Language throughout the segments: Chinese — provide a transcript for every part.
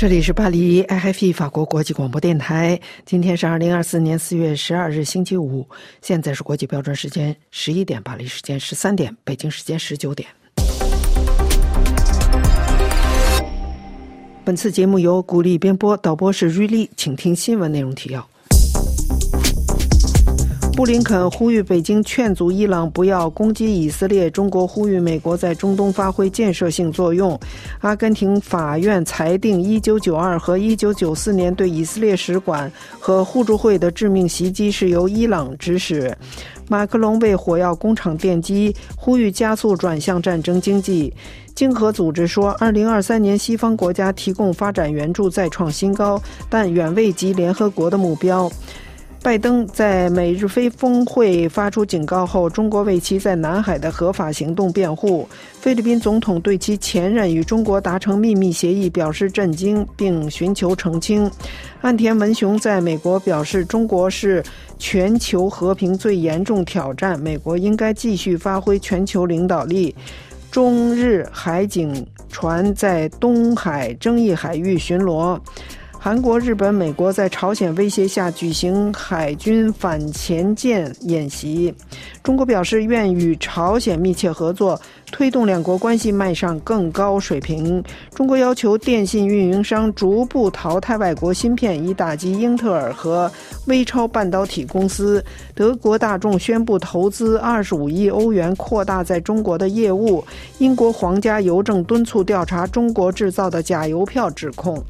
这里是巴黎 RFI 法国国际广播电台，今天是2024年4月12日星期五，现在是国际标准时间11点，巴黎时间13点，北京时间19点。本次节目由古力编播，导播是瑞丽，请听新闻内容提要。布林肯呼吁北京劝阻伊朗不要攻击以色列，中国呼吁美国在中东发挥建设性作用。阿根廷法院裁定1992和1994年对以色列使馆和互助会的致命袭击是由伊朗指使。马克龙为火药工厂奠基，呼吁加速转向战争经济。经合组织说2023年西方国家提供发展援助再创新高，但远未及联合国的目标。拜登在美日菲峰会发出警告后，中国为其在南海的合法行动辩护。菲律宾总统对其前任与中国达成秘密协议表示震惊，并寻求澄清。岸田文雄在美国表示，中国是全球和平最严重挑战，美国应该继续发挥全球领导力。中日海警船在东海争议海域巡逻。韩国、日本、美国在朝鲜威胁下举行海军反潜舰演习。中国表示愿与朝鲜密切合作，推动两国关系迈上更高水平。中国要求电信运营商逐步淘汰外国芯片，以打击英特尔和微超半导体公司。德国大众宣布投资25亿欧元扩大在中国的业务。英国皇家邮政敦促调查中国制造的假邮票指控。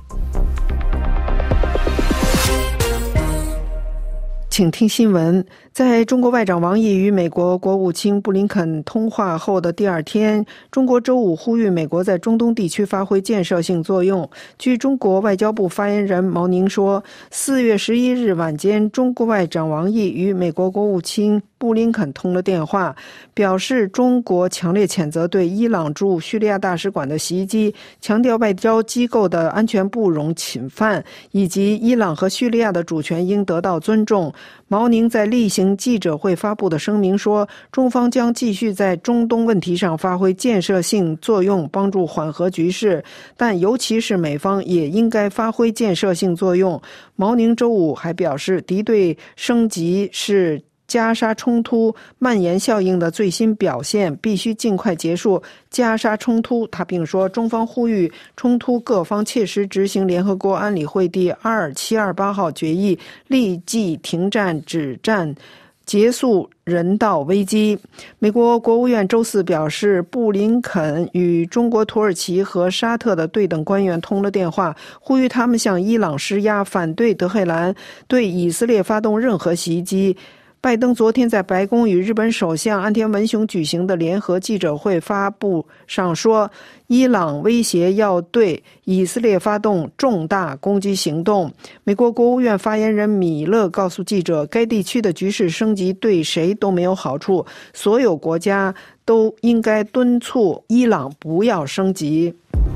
请听新闻。在中国外长王毅与美国国务卿布林肯通话后的第二天，中国周五呼吁美国在中东地区发挥建设性作用。据中国外交部发言人毛宁说，4月11日晚间，中国外长王毅与美国国务卿布林肯通了电话，表示中国强烈谴责对伊朗驻叙利亚大使馆的袭击，强调外交机构的安全不容侵犯，以及伊朗和叙利亚的主权应得到尊重。毛宁在例行记者会发布的声明说，中方将继续在中东问题上发挥建设性作用，帮助缓和局势，但尤其是美方也应该发挥建设性作用。毛宁周五还表示，敌对升级是加沙冲突蔓延效应的最新表现，必须尽快结束加沙冲突。他并说，中方呼吁冲突各方切实执行联合国安理会第2728号决议，立即停战止战，结束人道危机。美国国务院周四表示，布林肯与中国、土耳其和沙特的对等官员通了电话，呼吁他们向伊朗施压，反对德黑兰对以色列发动任何袭击。拜登昨天在白宫与日本首相岸田文雄举行的联合记者会发布上说，伊朗威胁要对以色列发动重大攻击行动。美国国务院发言人米勒告诉记者，该地区的局势升级对谁都没有好处，所有国家都应该敦促伊朗不要升级。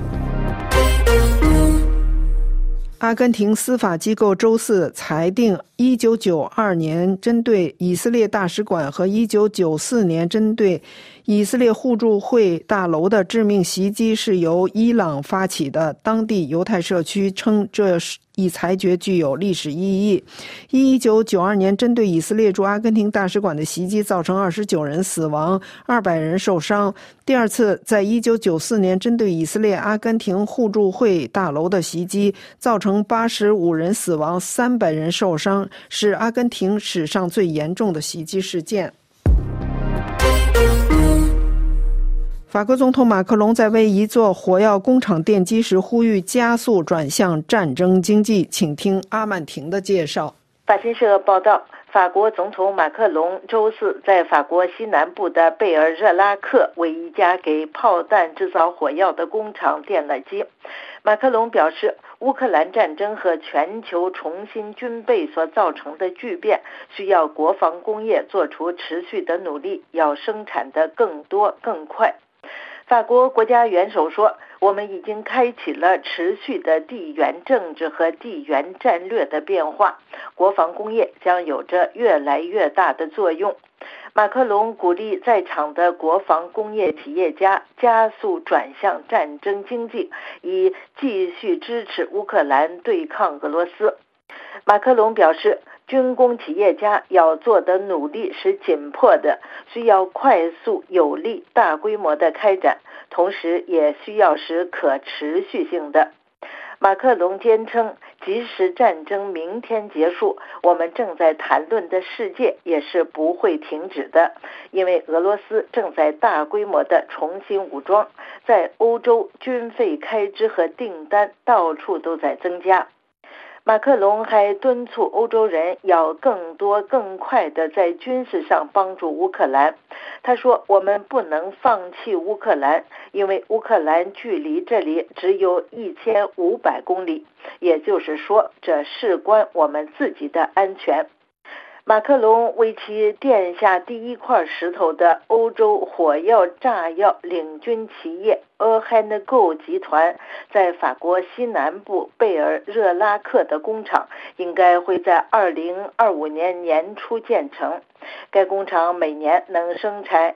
阿根廷司法机构周四裁定1992年针对以色列大使馆和1994年针对以色列互助会大楼的致命袭击是由伊朗发起的。当地犹太社区称这一裁决具有历史意义。1992年针对以色列驻阿根廷大使馆的袭击造成29人死亡，200人受伤。第二次在1994年针对以色列阿根廷互助会大楼的袭击造成85人死亡，300人受伤，是阿根廷史上最严重的袭击事件。法国总统马克龙在为一座火药工厂奠基时呼吁加速转向战争经济，请听阿曼婷的介绍。 法新社报道，法国总统马克龙周四在法国西南部的贝尔热拉克为一家给炮弹制造火药的工厂奠了基。马克龙表示，乌克兰战争和全球重新军备所造成的巨变，需要国防工业做出持续的努力，要生产的更多更快。法国国家元首说，我们已经开启了持续的地缘政治和地缘战略的变化，国防工业将有着越来越大的作用。 马克龙鼓励在场的国防工业企业家加速转向战争经济，以继续支持乌克兰对抗俄罗斯。马克龙表示，军工企业家要做的努力是紧迫的，需要快速、有力、大规模的开展，同时也需要是可持续性的。马克龙坚称，即使战争明天结束，我们正在谈论的世界也是不会停止的，因为俄罗斯正在大规模的重新武装，在欧洲军费开支和订单到处都在增加。马克龙还敦促欧洲人要更多更快地在军事上帮助乌克兰。他说，我们不能放弃乌克兰，因为乌克兰距离这里只有1500公里，也就是说，这事关我们自己的安全。马克龙为其垫下第一块石头的欧洲火药炸药领军企业Hennego 集团在法国西南部贝尔热拉克的工厂应该会在2025年年初建成。该工厂每年能生产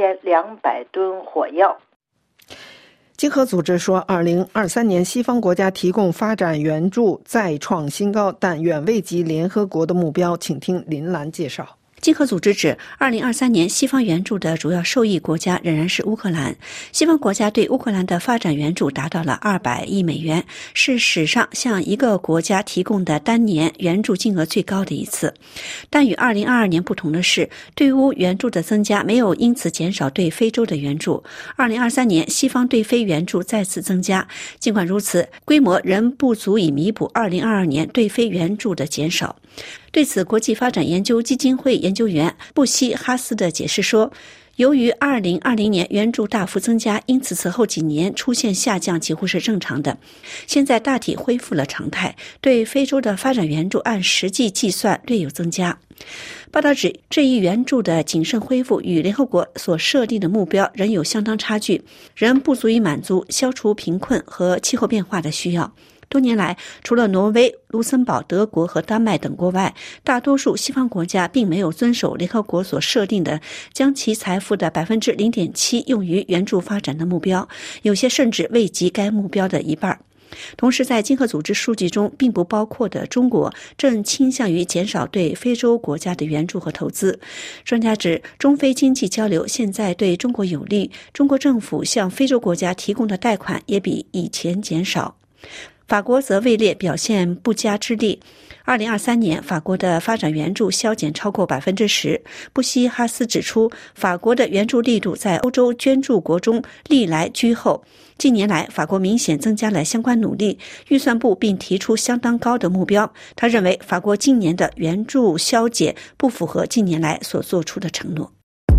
1200吨火药。 经合组织说，2023年西方国家提供发展援助再创新高，但远未及联合国的目标。请听林兰介绍。 经合组织指，2023年西方援助的主要受益国家仍然是乌克兰。西方国家对乌克兰的发展援助达到了200亿美元，是史上向一个国家提供的单年援助金额最高的一次。但与2022年不同的是，对乌援助的增加没有因此减少对非洲的援助。2023年，西方对非援助再次增加，尽管如此，规模仍不足以弥补2022年对非援助的减少。对此，国际发展研究基金会研究员布希哈斯的解释说，由于2020年援助大幅增加，因此此后几年出现下降几乎是正常的。现在大体恢复了常态，对非洲的发展援助按实际计算略有增加。报道指，这一援助的谨慎恢复与联合国所设定的目标仍有相当差距，仍不足以满足消除贫困和气候变化的需要。多年来，除了挪威、卢森堡、德国和丹麦等国外，大多数西方国家并没有遵守联合国所设定的将其财富的 0.7% 用于援助发展的目标，有些甚至未及该目标的一半。同时，在经合组织数据中并不包括的中国正倾向于减少对非洲国家的援助和投资。专家指，中非经济交流现在对中国有利，中国政府向非洲国家提供的贷款也比以前减少。法国则位列表现不佳之列。2023年，法国的发展援助削减超过 10%。布希哈斯指出，法国的援助力度在欧洲捐助国中历来居后。近年来，法国明显增加了相关努力，预算部并提出相当高的目标。他认为，法国今年的援助削减不符合近年来所做出的承诺。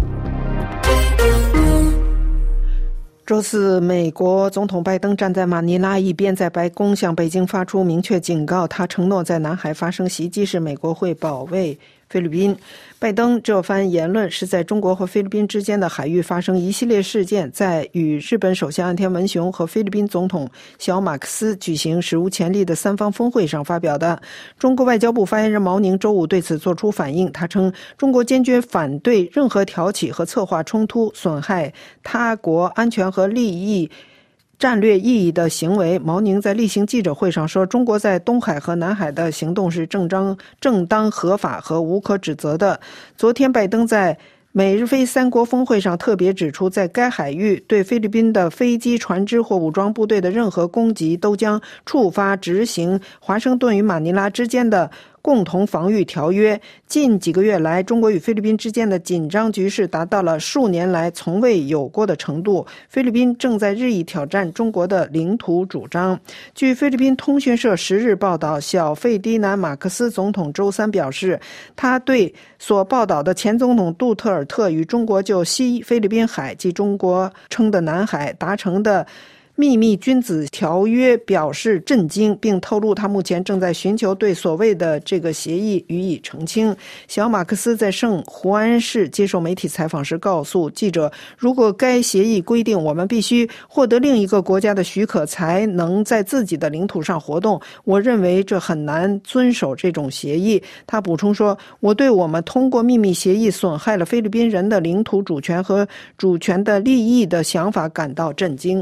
周四，美国总统拜登站在马尼拉一边，在白宫向北京发出明确警告，他承诺在南海发生袭击时，美国会保卫菲律宾。拜登这番言论是在中国和菲律宾之间的海域发生一系列事件，在与日本首相岸田文雄和菲律宾总统小马克思举行史无前例的三方峰会上发表的。中国外交部发言人毛宁周五对此作出反应，他称中国坚决反对任何挑起和策划冲突、损害他国安全和利益战略意义的行为。毛宁在例行记者会上说，中国在东海和南海的行动是正当、合法和无可指责的。昨天，拜登在美日菲三国峰会上特别指出，在该海域对菲律宾的飞机、船只或武装部队的任何攻击都将触发执行华盛顿与马尼拉之间的共同防御条约。近几个月来，中国与菲律宾之间的紧张局势达到了数年来从未有过的程度。菲律宾正在日益挑战中国的领土主张。据菲律宾通讯社10日报道，小费迪南·马克思总统周三表示，他对所报道的前总统杜特尔特与中国就西菲律宾海及中国称的南海达成的秘密君子条约表示震惊，并透露他目前正在寻求对所谓的这个协议予以澄清。小马克思在圣胡安市接受媒体采访时告诉记者，如果该协议规定我们必须获得另一个国家的许可才能在自己的领土上活动，我认为这很难遵守这种协议。他补充说，我对我们通过秘密协议损害了菲律宾人的领土主权和主权的利益的想法感到震惊。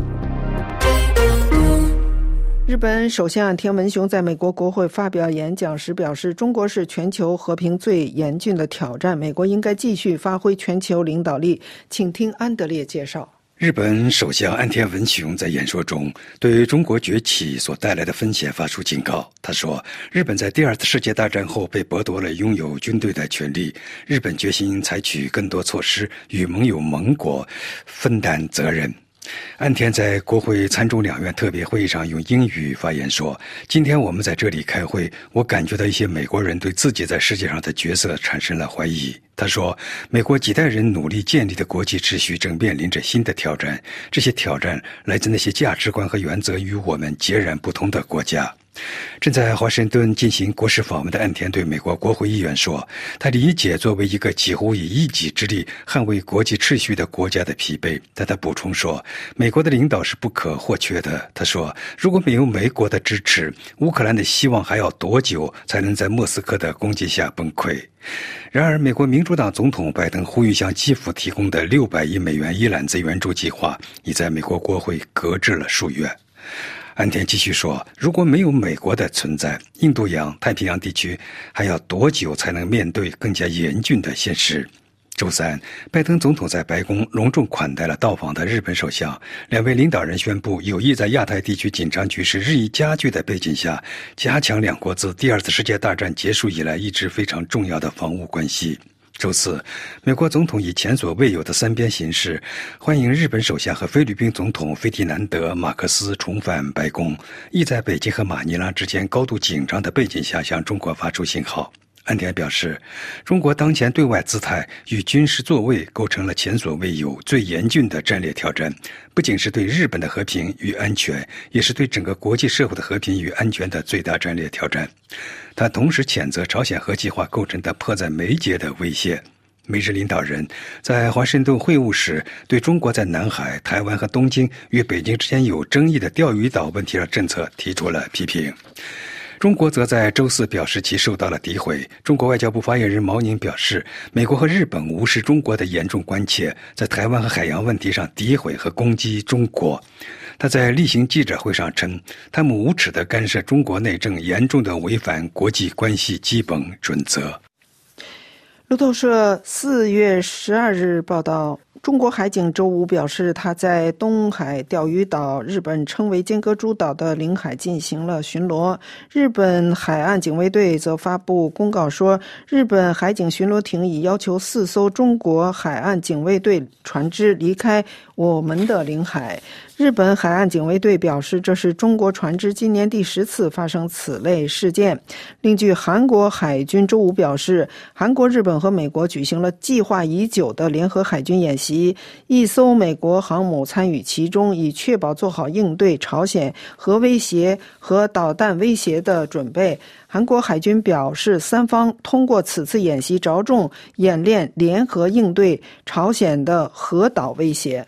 日本首相岸田文雄在美国国会发表演讲时表示，中国是全球和平最严峻的挑战，美国应该继续发挥全球领导力。请听安德烈介绍。 日本首相岸田文雄在演说中对中国崛起所带来的风险发出警告。他说，日本在第二次世界大战后被剥夺了拥有军队的权利，日本决心采取更多措施与盟友盟国分担责任。岸田在国会参众两院特别会议上用英语发言说，今天我们在这里开会，我感觉到一些美国人对自己在世界上的角色产生了怀疑。他说，美国几代人努力建立的国际秩序正面临着新的挑战，这些挑战来自那些价值观和原则与我们截然不同的国家。正在华盛顿进行国事访问的岸田对美国国会议员说，他理解作为一个几乎以一己之力捍卫国际秩序的国家的疲惫，但他补充说，美国的领导是不可或缺的。他说，如果没有美国的支持，乌克兰的希望还要多久才能在莫斯科的攻击下崩溃？然而，美国民主党总统拜登呼吁向基辅提供的600亿美元一揽子援助计划已在美国国会搁置了数月。岸田继续说，如果没有美国的存在，印度洋、太平洋地区还要多久才能面对更加严峻的现实？周三，拜登总统在白宫隆重款待了到访的日本首相，两位领导人宣布有意在亚太地区紧张局势日益加剧的背景下，加强两国自第二次世界大战结束以来一直非常重要的防务关系。周四，美国总统以前所未有的三边形式欢迎日本首相和菲律宾总统费迪南德·马克思重返白宫，意在北京和马尼拉之间高度紧张的背景下向中国发出信号。岸田表示，中国当前对外姿态与军事作为构成了前所未有最严峻的战略挑战，不仅是对日本的和平与安全，也是对整个国际社会的和平与安全的最大战略挑战。他同时谴责朝鲜核计划构成的迫在眉睫的威胁。美日领导人在华盛顿会晤时，对中国在南海、台湾和东京与北京之间有争议的钓鱼岛问题的政策提出了批评。中国则在周四表示其受到了诋毁。中国外交部发言人毛宁表示，美国和日本无视中国的严重关切，在台湾和海洋问题上诋毁和攻击中国。他在例行记者会上称，他们无耻地干涉中国内政，严重地违反国际关系基本准则。 路透社4月12日报道，中国海警周五表示，他在东海钓鱼岛日本称为尖阁诸岛的领海进行了巡逻。日本海岸警卫队则发布公告说，日本海警巡逻艇已要求4艘中国海岸警卫队船只离开我们的领海。日本海岸警卫队表示，这是中国船只今年第10次发生此类事件。另据韩国海军周五表示，韩国、日本和美国举行了计划已久的联合海军演习，1艘美国航母参与其中，以确保做好应对朝鲜核威胁和导弹威胁的准备。韩国海军表示，三方通过此次演习着重演练联合应对朝鲜的核岛威胁。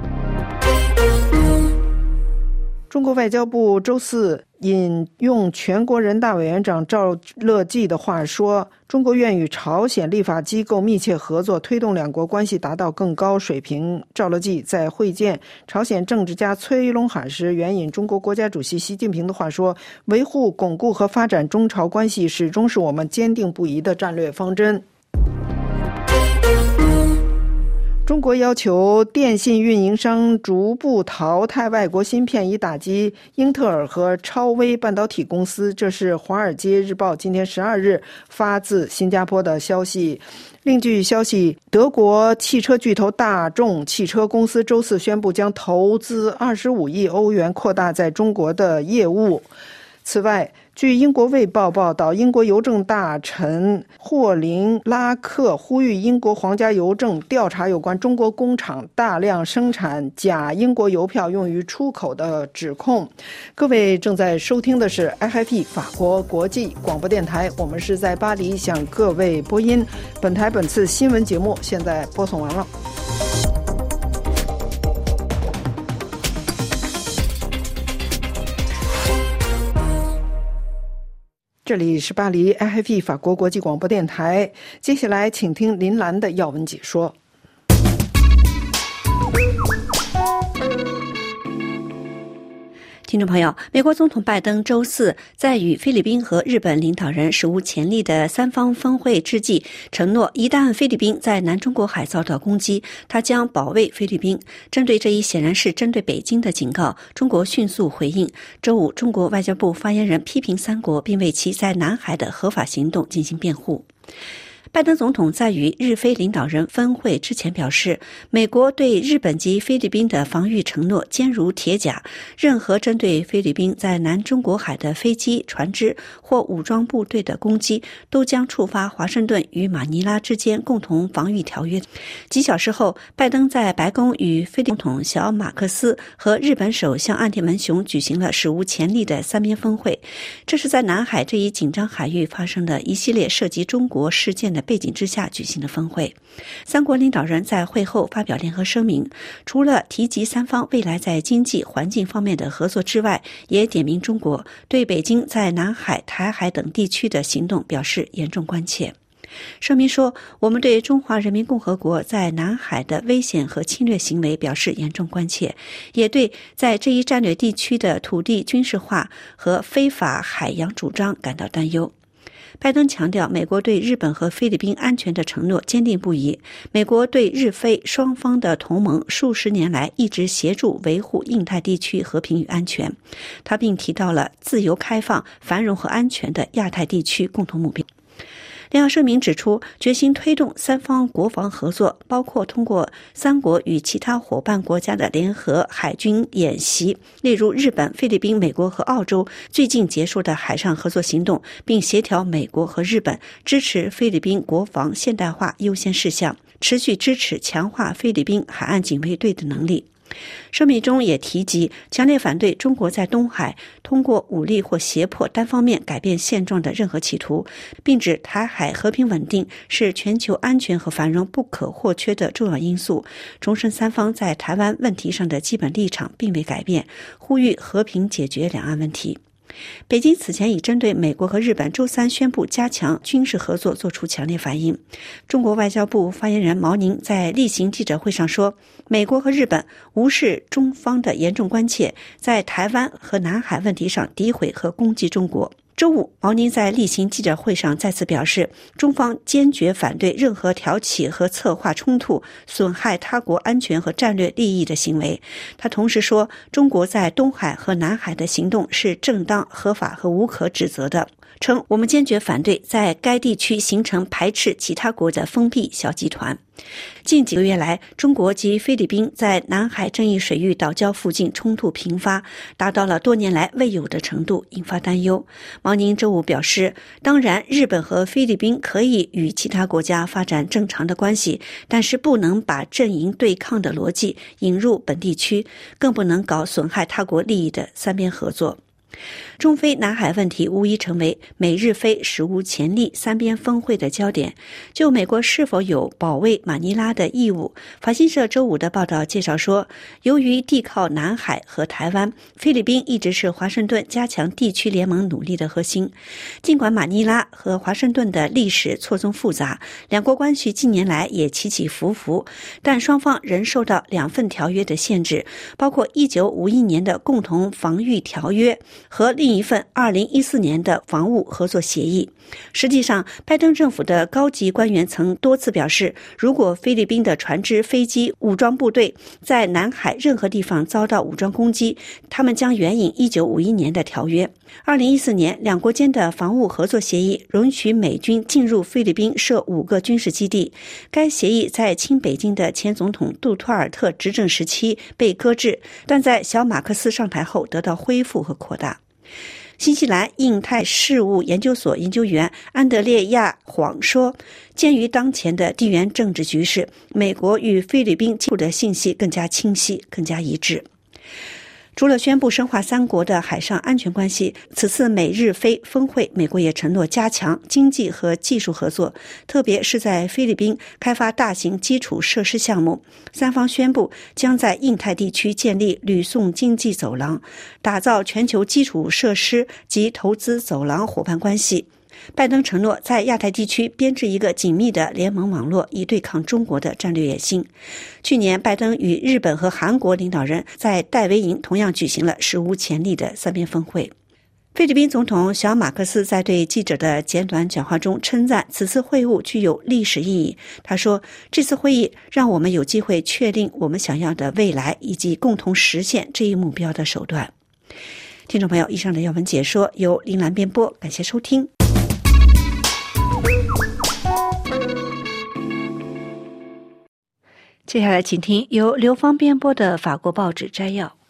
中国外交部周四引用全国人大委员长赵乐际的话说，中国愿与朝鲜立法机构密切合作，推动两国关系达到更高水平。赵乐际在会见朝鲜政治家崔龙海时援引中国国家主席习近平的话说，维护、巩固和发展中朝关系始终是我们坚定不移的战略方针。中国要求电信运营商逐步淘汰外国芯片，以打击英特尔和超微半导体公司。这是《华尔街日报》今天12日发自新加坡的消息。另据消息，德国汽车巨头大众汽车公司周四宣布将投资25亿欧元扩大在中国的业务。 此外，据英国卫报报道，英国邮政大臣霍林拉克呼吁英国皇家邮政调查有关中国工厂大量生产假英国邮票用于出口的指控。各位正在收听的是 RFI 法国国际广播电台，我们是在巴黎向各位播音。本台本次新闻节目现在播送完了。这里是巴黎 RFI 法国国际广播电台，接下来请听林兰的要闻解说。 听众朋友，美国总统拜登周四在与菲律宾和日本领导人史无前例的三方峰会之际，承诺一旦菲律宾在南中国海遭到攻击，他将保卫菲律宾。针对这一显然是针对北京的警告，中国迅速回应。周五，中国外交部发言人批评三国，并为其在南海的合法行动进行辩护。拜登总统在与日菲领导人峰会之前表示，美国对日本及菲律宾的防御承诺坚如铁甲，任何针对菲律宾在南中国海的飞机、船只或武装部队的攻击，都将触发华盛顿与马尼拉之间共同防御条约。几小时后，拜登在白宫与菲律宾总统小马克思和日本首相岸田文雄举行了史无前例的三边峰会。这是在南海这一紧张海域发生的一系列涉及中国事件的背景之下举行的峰会。三国领导人在会后发表联合声明，除了提及三方未来在经济、环境方面的合作之外，也点名中国对北京在南海、台海等地区的行动表示严重关切。声明说，我们对中华人民共和国在南海的危险和侵略行为表示严重关切，也对在这一战略地区的土地军事化和非法海洋主张感到担忧。拜登强调，美国对日本和菲律宾安全的承诺坚定不移。美国对日菲双方的同盟数十年来一直协助维护印太地区和平与安全。他并提到了自由开放、繁荣和安全的亚太地区共同目标。联合声明指出，决心推动三方国防合作，包括通过三国与其他伙伴国家的联合海军演习，例如日本、菲律宾、美国和澳洲最近结束的海上合作行动，并协调美国和日本支持菲律宾国防现代化优先事项，持续支持强化菲律宾海岸警卫队的能力。声明中也提及强烈反对中国在东海通过武力或胁迫单方面改变现状的任何企图，并指台海和平稳定是全球安全和繁荣不可或缺的重要因素，重申三方在台湾问题上的基本立场并未改变，呼吁和平解决两岸问题。北京此前已针对美国和日本周三宣布加强军事合作做出强烈反应。中国外交部发言人毛宁在例行记者会上说，美国和日本无视中方的严重关切，在台湾和南海问题上诋毁和攻击中国。周五，毛宁在例行记者会上再次表示，中方坚决反对任何挑起和策划冲突、损害他国安全和战略利益的行为。他同时说，中国在东海和南海的行动是正当、合法和无可指责的，称我们坚决反对在该地区形成排斥其他国的封闭小集团。近几个月来，中国及菲律宾在南海争议水域岛礁附近冲突频发，达到了多年来未有的程度，引发担忧。毛宁周五表示，当然日本和菲律宾可以与其他国家发展正常的关系，但是不能把阵营对抗的逻辑引入本地区，更不能搞损害他国利益的三边合作。中菲南海问题无疑成为美日菲史无前例三边峰会的焦点。就美国是否有保卫马尼拉的义务，法新社周五的报道介绍说，由于地靠南海和台湾，菲律宾一直是华盛顿加强地区联盟努力的核心。尽管马尼拉和华盛顿的历史错综复杂，两国关系近年来也起起伏伏，但双方仍受到两份条约的限制，包括1951年的共同防御条约和另一份2014年的防务合作协议。实际上，拜登政府的高级官员曾多次表示，如果菲律宾的船只、飞机、武装部队在南海任何地方遭到武装攻击，他们将援引1951年的条约。2014年，两国间的防务合作协议允许美军进入菲律宾设5个军事基地。该协议在亲北京的前总统杜特尔特执政时期被搁置，但在小马克思上台后得到恢复和扩大。 新西兰印太事务研究所研究员安德烈亚·晃说，鉴于当前的地缘政治局势，美国与菲律宾接触的信息更加清晰、更加一致。除了宣布深化三国的海上安全关系，此次美日菲峰会，美国也承诺加强经济和技术合作，特别是在菲律宾开发大型基础设施项目。三方宣布将在印太地区建立吕宋经济走廊，打造全球基础设施及投资走廊伙伴关系。拜登承诺在亚太地区编制一个紧密的联盟网络，以对抗中国的战略野心。去年，拜登与日本和韩国领导人在戴维营同样举行了史无前例的三边峰会。菲律宾总统小马克思在对记者的简短讲话中称赞此次会晤具有历史意义。他说，这次会议让我们有机会确定我们想要的未来以及共同实现这一目标的手段。听众朋友，以上的要闻解说由林兰编播，感谢收听。接下来请听由刘芳编播的法国报纸摘要。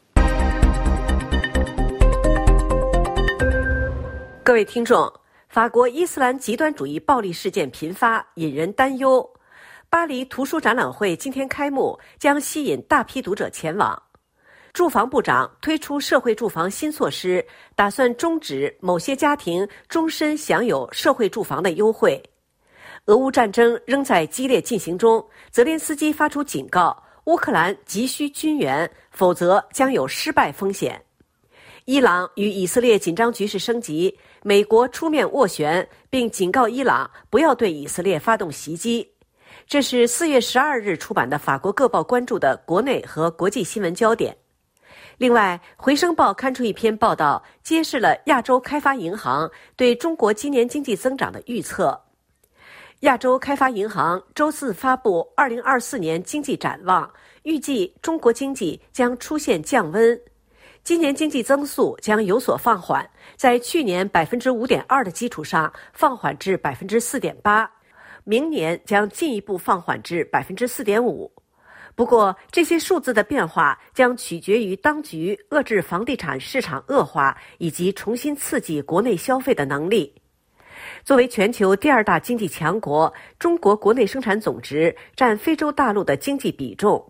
各位听众，法国伊斯兰极端主义暴力事件频发，引人担忧。巴黎图书展览会今天开幕，将吸引大批读者前往。住房部长推出社会住房新措施，打算终止某些家庭终身享有社会住房的优惠。俄乌战争仍在激烈进行中，泽连斯基发出警告，乌克兰急需军援，否则将有失败风险。伊朗与以色列紧张局势升级，美国出面斡旋，并警告伊朗不要对以色列发动袭击。这是4月12日出版的法国各报关注的国内和国际新闻焦点。另外，回声报刊出一篇报道，揭示了亚洲开发银行对中国今年经济增长的预测。亚洲开发银行周四发布2024年经济展望，预计中国经济将出现降温，今年经济增速将有所放缓，在去年 5.2% 的基础上放缓至 4.8%， 明年将进一步放缓至 4.5%。不过，这些数字的变化将取决于当局遏制房地产市场恶化以及重新刺激国内消费的能力。作为全球第二大经济强国，中国国内生产总值占非洲大陆的经济比重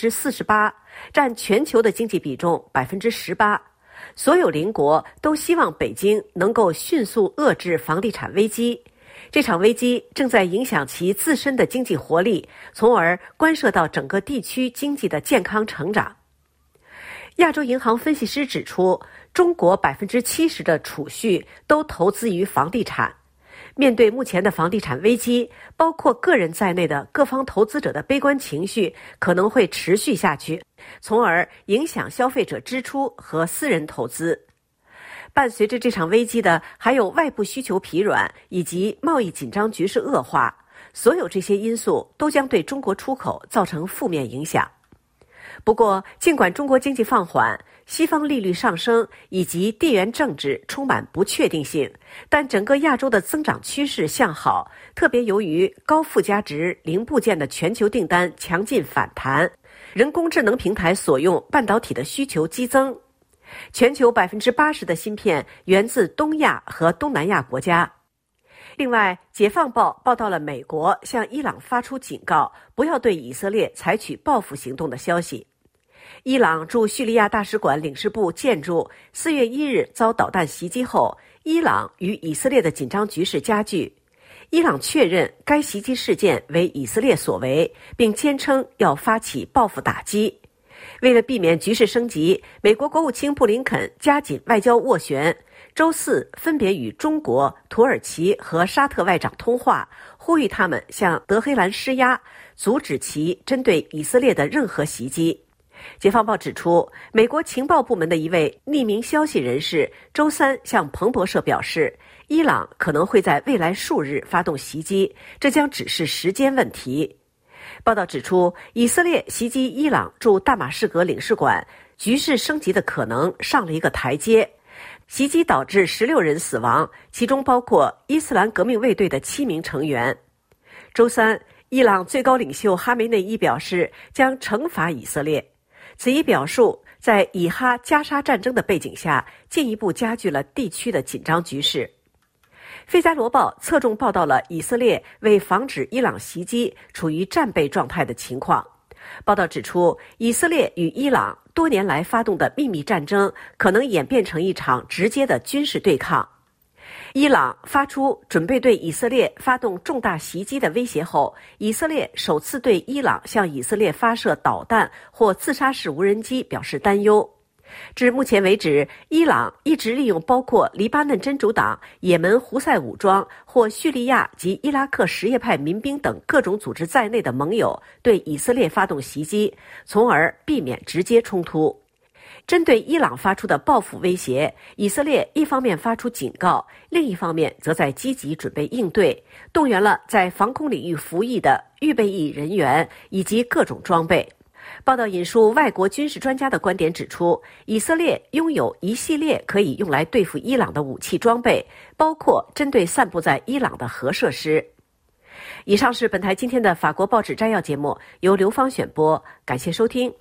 48%， 占全球的经济比重 18%。所有邻国都希望北京能够迅速遏制房地产危机。这场危机正在影响其自身的经济活力，从而关涉到整个地区经济的健康成长。亚洲银行分析师指出，中国 70% 的储蓄都投资于房地产。面对目前的房地产危机，包括个人在内的各方投资者的悲观情绪可能会持续下去，从而影响消费者支出和私人投资。伴随着这场危机的还有外部需求疲软以及贸易紧张局势恶化，所有这些因素都将对中国出口造成负面影响。不过，尽管中国经济放缓，西方利率上升以及地缘政治充满不确定性，但整个亚洲的增长趋势向好，特别由于高附加值零部件的全球订单强劲反弹，人工智能平台所用半导体的需求激增。全球 80% 的芯片源自东亚和东南亚国家。另外，解放报报道了美国向伊朗发出警告，不要对以色列采取报复行动的消息。伊朗驻叙利亚大使馆领事部建筑4月1日遭导弹袭击后，伊朗与以色列的紧张局势加剧。伊朗确认该袭击事件为以色列所为，并坚称要发起报复打击。为了避免局势升级，美国国务卿布林肯加紧外交斡旋，周四分别与中国、土耳其和沙特外长通话，呼吁他们向德黑兰施压，阻止其针对以色列的任何袭击。解放报指出，美国情报部门的一位匿名消息人士周三向彭博社表示，伊朗可能会在未来数日发动袭击，这将只是时间问题。报道指出，以色列袭击伊朗驻大马士革领事馆，局势升级的可能上了一个台阶。袭击导致16人死亡，其中包括伊斯兰革命卫队的7名成员。周三，伊朗最高领袖哈梅内伊表示将惩罚以色列。此一表述在以哈加沙战争的背景下，进一步加剧了地区的紧张局势。《费加罗报》侧重报道了以色列为防止伊朗袭击处于战备状态的情况。报道指出，以色列与伊朗多年来发动的秘密战争可能演变成一场直接的军事对抗。伊朗发出准备对以色列发动重大袭击的威胁后，以色列首次对伊朗向以色列发射导弹或自杀式无人机表示担忧。至目前为止，伊朗一直利用包括黎巴嫩真主党、也门胡塞武装或叙利亚及伊拉克什叶派民兵等各种组织在内的盟友对以色列发动袭击，从而避免直接冲突。针对伊朗发出的报复威胁，以色列一方面发出警告，另一方面则在积极准备应对，动员了在防空领域服役的预备役人员以及各种装备。报道引述外国军事专家的观点指出，以色列拥有一系列可以用来对付伊朗的武器装备，包括针对散布在伊朗的核设施。以上是本台今天的法国报纸摘要节目，由刘芳选播，感谢收听。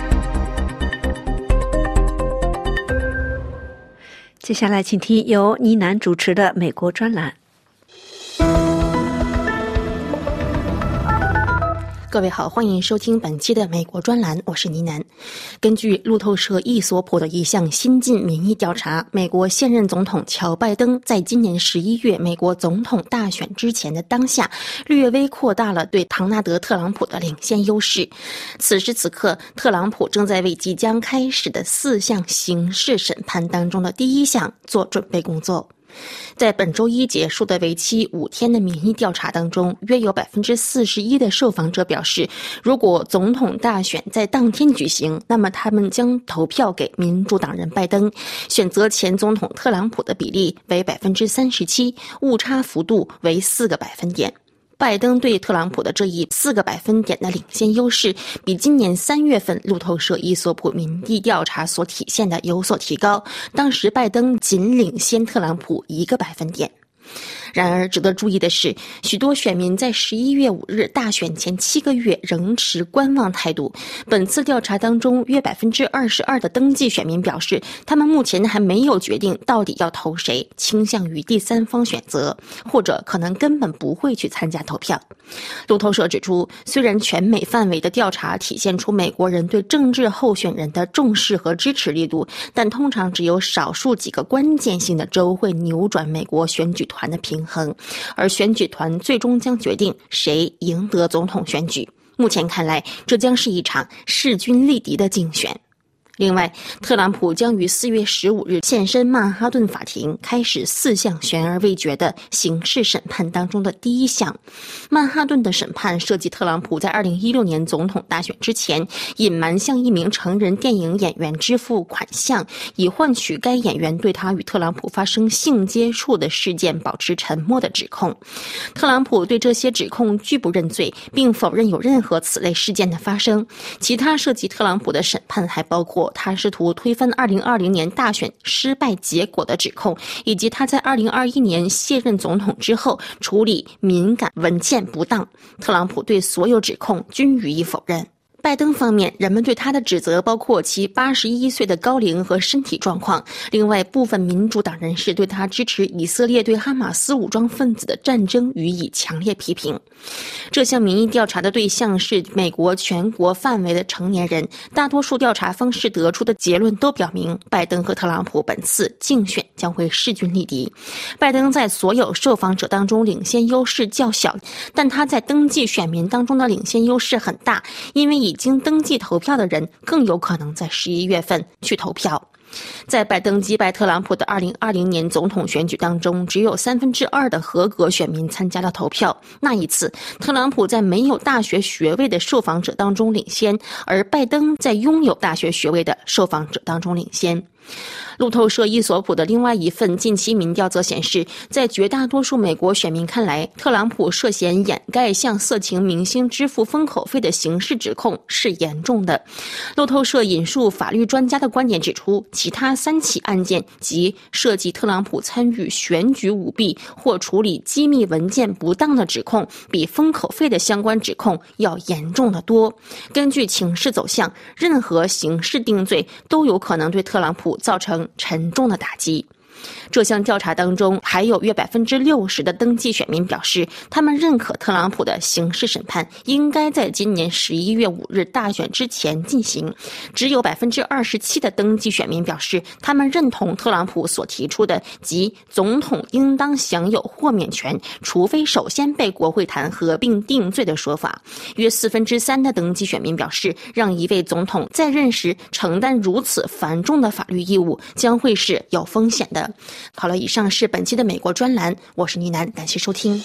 接下来请听由倪楠主持的美国专栏。 各位好，欢迎收听本期的美国专栏，我是倪楠。根据路透社一所普的一项新近民意调查，美国现任总统乔拜登在今年11月美国总统大选之前的当下，略微扩大了对唐纳德·特朗普的领先优势。此时此刻，特朗普正在为即将开始的4项刑事审判当中的第1项做准备工作。在本周一结束的为期5天的民意调查当中，约有 41% 的受访者表示，如果总统大选在当天举行，那么他们将投票给民主党人拜登。选择前总统特朗普的比例为 37%， 误差幅度为4个百分点。拜登对特朗普的这一4个百分点的领先优势，比今年3月份路透社伊索普民意调查所体现的有所提高，当时拜登仅领先特朗普1个百分点。然而值得注意的是，许多选民在11月5日大选前7个月仍持观望态度。本次调查当中，约 22% 的登记选民表示，他们目前还没有决定到底要投谁，倾向于第三方选择，或者可能根本不会去参加投票。路透社指出，虽然全美范围的调查体现出美国人对政治候选人的重视和支持力度，但通常只有少数几个关键性的州会扭转美国选举团的平衡，而选举团最终将决定谁赢得总统选举。目前看来，这将是一场势均力敌的竞选。另外，特朗普将于4月15日现身曼哈顿法庭，开始4项悬而未决的刑事审判当中的第1项。曼哈顿的审判涉及特朗普在2016年总统大选之前，隐瞒向一名成人电影演员支付款项，以换取该演员对他与特朗普发生性接触的事件保持沉默的指控。特朗普对这些指控拒不认罪，并否认有任何此类事件的发生。其他涉及特朗普的审判还包括他试图推翻2020年大选失败结果的指控，以及他在2021年卸任总统之后处理敏感文件不当。特朗普对所有指控均予以否认。拜登方面，人们对他的指责包括其81岁的高龄和身体状况。另外，部分民主党人士对他支持以色列对哈马斯武装分子的战争予以强烈批评。这项民意调查的对象是美国全国范围的成年人，大多数调查方式得出的结论都表明，拜登和特朗普本次竞选将会势均力敌。拜登在所有受访者当中领先优势较小，但他在登记选民当中的领先优势很大，因为已经登记投票的人更有可能在11月份去投票。在拜登击败特朗普的2020年总统选举当中，只有2/3的合格选民参加了投票。那一次，特朗普在没有大学学位的受访者当中领先，而拜登在拥有大学学位的受访者当中领先。 路透社伊索普的另外一份近期民调则显示，在绝大多数美国选民看来，特朗普涉嫌掩盖向色情明星支付封口费的刑事指控是严重的。路透社引述法律专家的观点指出，其他3起案件及涉及特朗普参与选举舞弊或处理机密文件不当的指控，比封口费的相关指控要严重得多。根据情势走向，任何刑事定罪都有可能对特朗普造成沉重的打击。这项调查当中，还有约 60% 的登记选民表示，他们认可特朗普的刑事审判应该在今年11月5日大选之前进行。只有 27% 的登记选民表示，他们认同特朗普所提出的即总统应当享有豁免权，除非首先被国会弹劾并定罪的说法。约3/4的登记选民表示，让一位总统在任时承担如此繁重的法律义务将会是有风险的。好了，以上是本期的美国专栏，我是倪楠，感谢收听。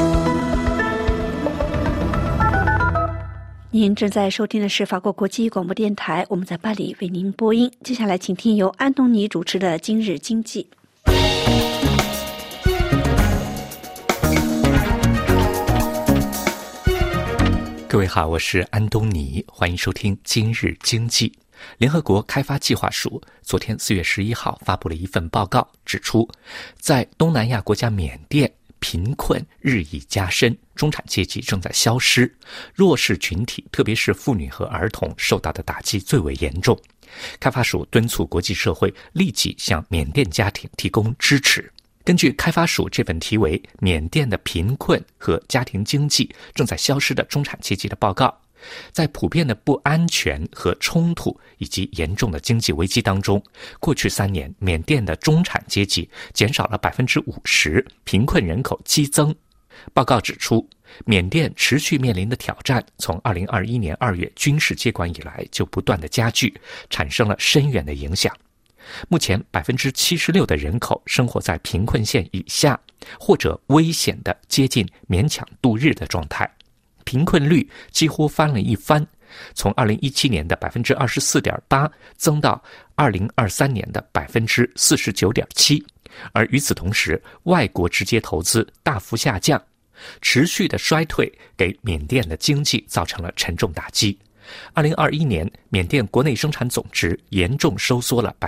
您正在收听的是法国国际广播电台，我们在巴黎为您播音。接下来请听由安东尼主持的今日经济。 各位好，我是安东尼，欢迎收听今日经济。联合国开发计划署昨天4月11号发布了一份报告，指出在东南亚国家缅甸，贫困日益加深，中产阶级正在消失，弱势群体特别是妇女和儿童受到的打击最为严重。开发署敦促国际社会立即向缅甸家庭提供支持。根据开发署这份题为《缅甸的贫困和家庭经济正在消失的中产阶级》的报告，在普遍的不安全和冲突以及严重的经济危机当中，过去3年缅甸的中产阶级减少了 50%， 贫困人口激增。报告指出，缅甸持续面临的挑战从2021年2月军事接管以来就不断的加剧，产生了深远的影响。目前 76% 的人口生活在贫困线以下，或者危险的接近勉强度日的状态。贫困率几乎翻了一番，从2017年的 24.8% 增到2023年的 49.7%。而与此同时，外国直接投资大幅下降，持续的衰退给缅甸的经济造成了沉重打击。2021年，缅甸国内生产总值严重收缩了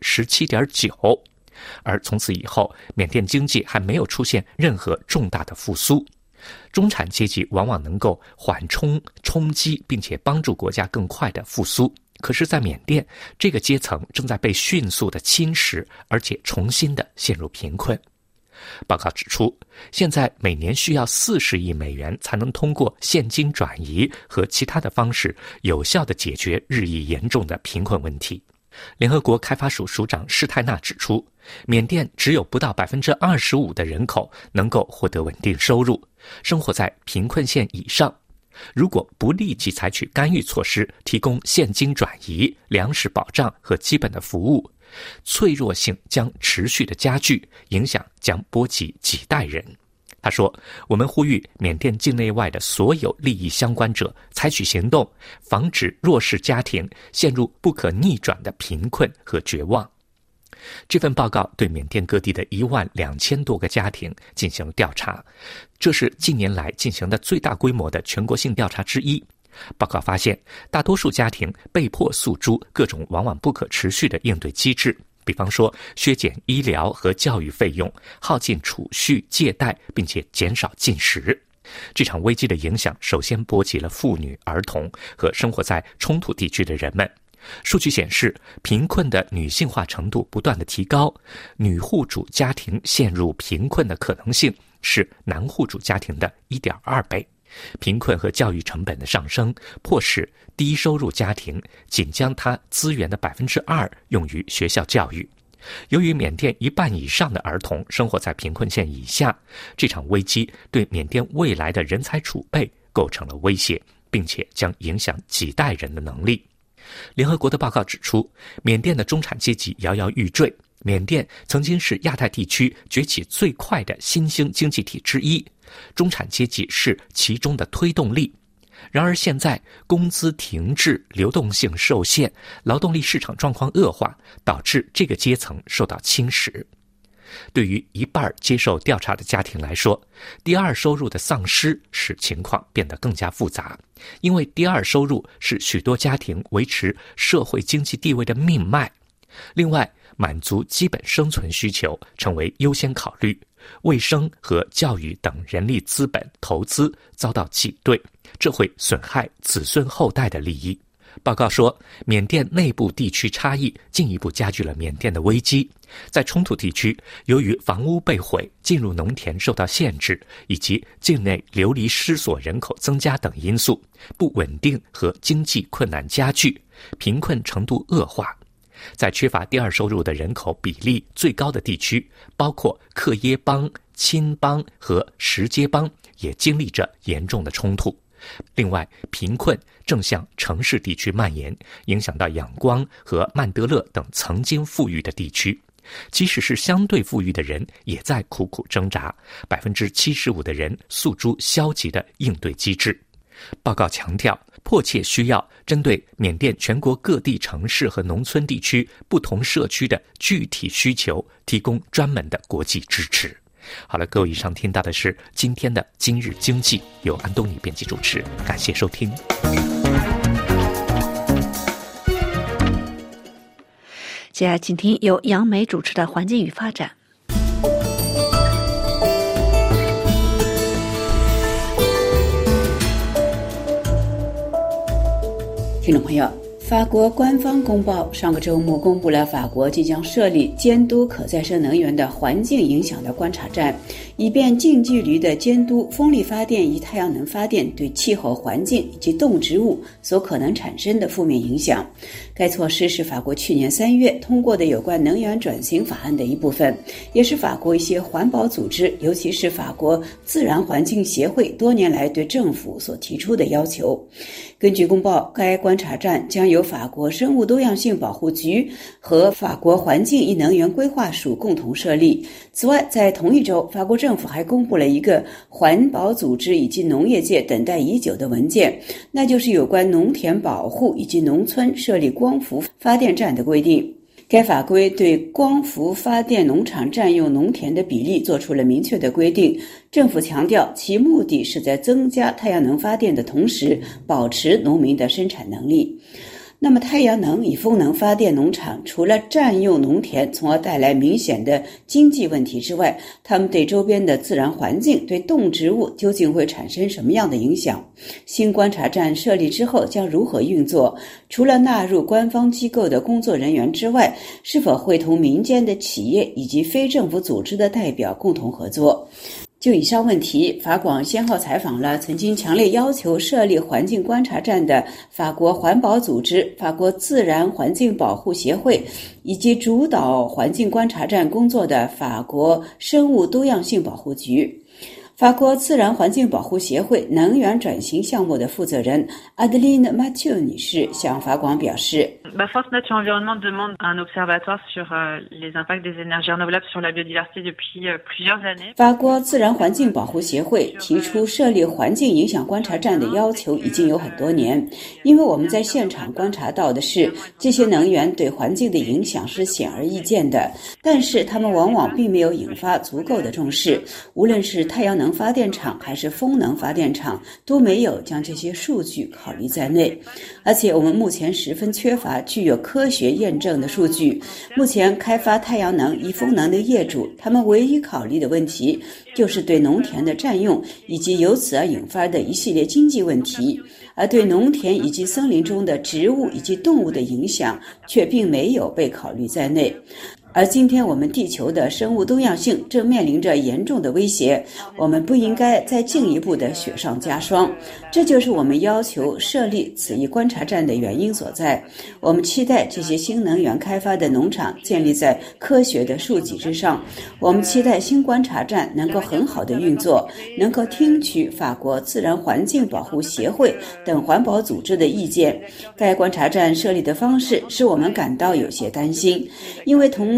17.9%， 而从此以后，缅甸经济还没有出现任何重大的复苏。中产阶级往往能够缓冲击，并且帮助国家更快的复苏。可是在缅甸，这个阶层正在被迅速的侵蚀，而且重新的陷入贫困。报告指出，现在每年需要40亿美元才能通过现金转移和其他的方式有效地解决日益严重的贫困问题。联合国开发署署长施泰纳指出，缅甸只有不到 25% 的人口能够获得稳定收入，生活在贫困线以上。如果不立即采取干预措施，提供现金转移、粮食保障和基本的服务，脆弱性将持续的加剧，影响将波及几代人。他说，我们呼吁缅甸境内外的所有利益相关者采取行动，防止弱势家庭陷入不可逆转的贫困和绝望。这份报告对缅甸各地的12000多个家庭进行了调查，这是近年来进行的最大规模的全国性调查之一。报告发现，大多数家庭被迫诉诸各种往往不可持续的应对机制，比方说削减医疗和教育费用，耗尽储蓄借贷，并且减少进食。这场危机的影响首先波及了妇女、儿童和生活在冲突地区的人们。数据显示，贫困的女性化程度不断的提高，女户主家庭陷入贫困的可能性是男户主家庭的 1.2 倍。贫困和教育成本的上升，迫使低收入家庭仅将它资源的 2% 用于学校教育。由于缅甸1半以上的儿童生活在贫困线以下，这场危机对缅甸未来的人才储备构成了威胁，并且将影响几代人的能力。联合国的报告指出，缅甸的中产阶级摇摇欲坠。缅甸曾经是亚太地区崛起最快的新兴经济体之一，中产阶级是其中的推动力。 然而现在工资停滞，流动性受限，劳动力市场状况恶化，导致这个阶层受到侵蚀。对于一半接受调查的家庭来说，第二收入的丧失使情况变得更加复杂，因为第二收入是许多家庭维持社会经济地位的命脉。另外，满足基本生存需求成为优先考虑，卫生和教育等人力资本投资遭到挤兑，这会损害子孙后代的利益。报告说，缅甸内部地区差异进一步加剧了缅甸的危机。在冲突地区，由于房屋被毁、进入农田受到限制，以及境内流离失所人口增加等因素，不稳定和经济困难加剧，贫困程度恶化。在缺乏第二收入的人口比例最高的地区，包括克耶邦、钦邦和什阶邦，也经历着严重的冲突。另外，贫困正向城市地区蔓延，影响到仰光和曼德勒等曾经富裕的地区。即使是相对富裕的人，也在苦苦挣扎，75%的人诉诸消极的应对机制。报告强调，迫切需要针对缅甸全国各地城市和农村地区不同社区的具体需求，提供专门的国际支持。好了，各位，以上听到的是今天的今日经济，由安东尼编辑主持，感谢收听。 接下来请听由杨梅主持的环境与发展。 听众朋友，法国官方公报上个周末公布了法国即将设立监督可再生能源的环境影响的观察站，以便近距离的监督风力发电与太阳能发电对气候环境以及动植物所可能产生的负面影响。该措施是法国去年3月通过的有关能源转型法案的一部分，也是法国一些环保组织，尤其是法国自然环境协会多年来对政府所提出的要求。根据公报，该观察站将由法国生物多样性保护局和法国环境与能源规划署共同设立。此外，在同一周，法国政府还公布了一个环保组织以及农业界等待已久的文件，那就是有关农田保护以及农村设立光伏发电站的规定。该法规对光伏发电农场占用农田的比例做出了明确的规定。政府强调，其目的是在增加太阳能发电的同时，保持农民的生产能力。那么太阳能与风能发电农场除了占用农田，从而带来明显的经济问题之外，它们对周边的自然环境、对动植物究竟会产生什么样的影响？新观察站设立之后将如何运作？除了纳入官方机构的工作人员之外，是否会同民间的企业以及非政府组织的代表共同合作？就以上问题，法广先后采访了曾经强烈要求设立环境观察站的法国环保组织、法国自然环境保护协会，以及主导环境观察站工作的法国生物多样性保护局。法国自然环境保护协会能源转型项目的负责人阿德琳·马丘女士向法广表示 France Nature Environnement demande un observatoire sur les impacts des énergies renouvelables sur la biodiversité depuis plusieurs années. 法国自然环境保护协会提出设立环境影响观察站的要求已经有很多年，因为我们在现场观察到的是，这些能源对环境的影响是显而易见的，但是它们往往并没有引发足够的重视，无论是太阳能发电厂还是风能发电厂都没有将这些数据考虑在内，而且我们目前十分缺乏具有科学验证的数据。目前开发太阳能与风能的业主，他们唯一考虑的问题就是对农田的占用以及由此而引发的一系列经济问题，而对农田以及森林中的植物以及动物的影响却并没有被考虑在内。而今天我们地球的生物多样性正面临着严重的威胁，我们不应该再进一步的雪上加霜，这就是我们要求设立此一观察站的原因所在。我们期待这些新能源开发的农场建立在科学的数据之上，我们期待新观察站能够很好的运作，能够听取法国自然环境保护协会等环保组织的意见。该观察站设立的方式使我们感到有些担心，因为同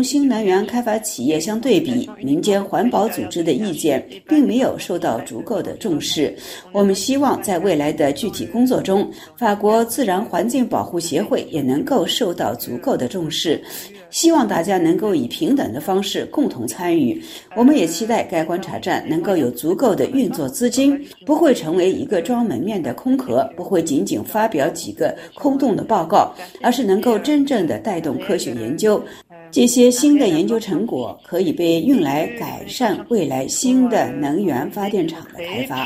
同新能源开发企业相对比，民间环保组织的意见并没有受到足够的重视。我们希望在未来的具体工作中，法国自然环境保护协会也能够受到足够的重视，希望大家能够以平等的方式共同参与。我们也期待该观察站能够有足够的运作资金，不会成为一个装门面的空壳，不会仅仅发表几个空洞的报告，而是能够真正的带动科学研究。这些新的研究成果可以被用来改善未来新的能源发电厂的开发。